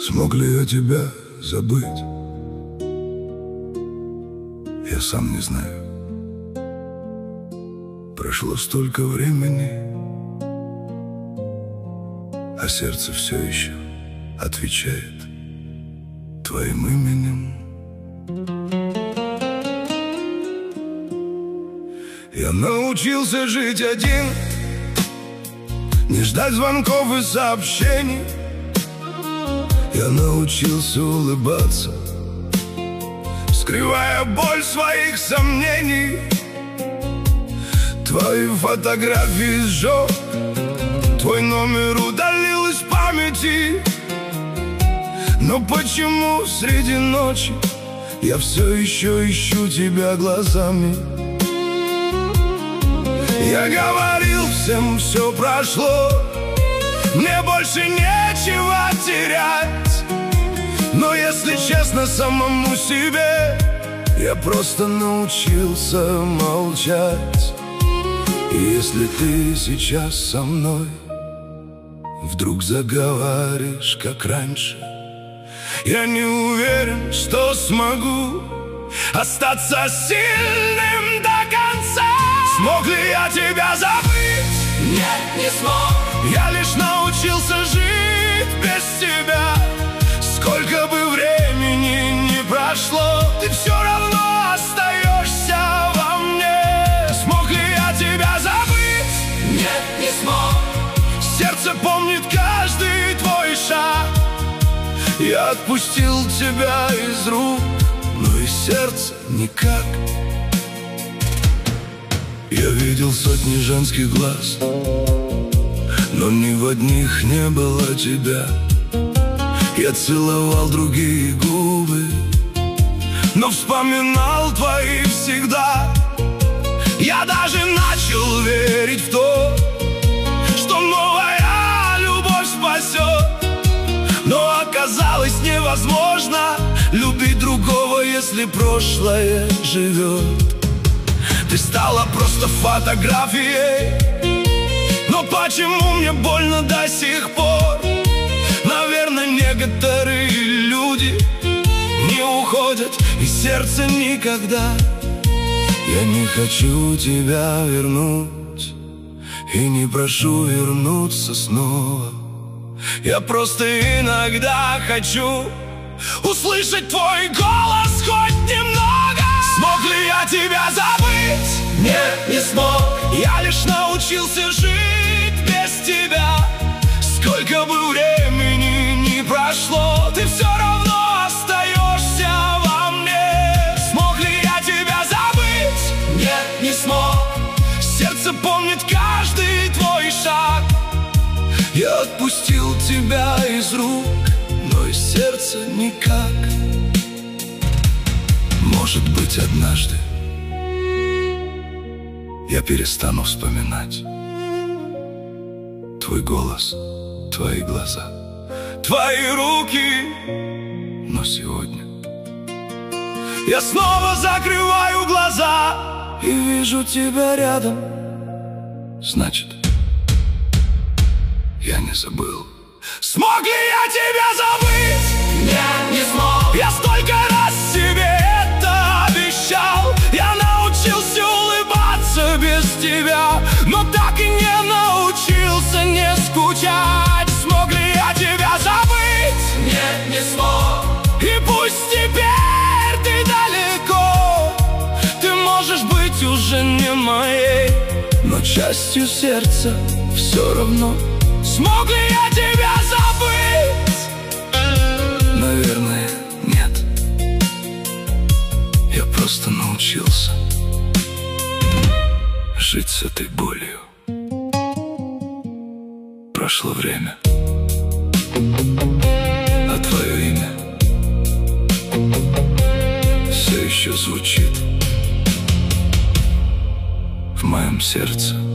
Смог ли я тебя забыть? Я сам не знаю. Прошло столько времени, а сердце все еще отвечает твоим именем. Я научился жить один, не ждать звонков и сообщений. Я научился улыбаться, скрывая боль своих сомнений. Твои фотографии сжег, твой номер удалил из памяти. Но почему среди ночи я все еще ищу тебя глазами? Я говорил всем, все прошло, мне больше нечего терять. Но если честно самому себе, я просто научился молчать. И если ты сейчас со мной вдруг заговоришь, как раньше, я не уверен, что смогу остаться сильным до конца. Смог ли я тебя забыть? Нет, не смог. Я лишь научился жить без тебя. Сколько бы времени ни прошло, ты все равно остаешься во мне. Смог ли я тебя забыть? Нет, не смог. Сердце помнит каждый твой шаг. Я отпустил тебя из рук, но и сердце никак. Я видел сотни женских глаз, но ни в одних не было тебя. Я целовал другие губы, но вспоминал твои всегда. Я даже начал верить в то, что новая любовь спасет. Но оказалось невозможно любить другого, если прошлое живет. Ты стала просто фотографией, но почему мне больно до сих пор? Наверное, некоторые люди не уходят из сердца никогда. Я не хочу тебя вернуть и не прошу вернуться снова. Я просто иногда хочу услышать твой голос хоть немного. Смог ли я тебя забыть? Нет, не смог. Я лишь научился жить без тебя. Сколько бы времени ни прошло, ты все равно остаешься во мне. Смог ли я тебя забыть? Нет, не смог. Сердце помнит каждый твой шаг. Я отпустил тебя из рук, но из сердца никак. Может быть, однажды я перестану вспоминать твой голос, твои глаза, твои руки. Но сегодня я снова закрываю глаза и вижу тебя рядом. Значит, я не забыл. Смог ли я тебя забыть? Нет, не смог. Я столько раз себе это обещал. Я научился улыбаться без тебя, но так и не научился не скучать. Смог ли я тебя забыть? Нет, не смог. И пусть теперь ты далеко, ты можешь быть уже не моей, но частью сердца все равно. Смог ли я тебя забыть? Наверное, нет. Я просто научился жить с этой болью. Прошло время, а твое имя все еще звучит в моем сердце.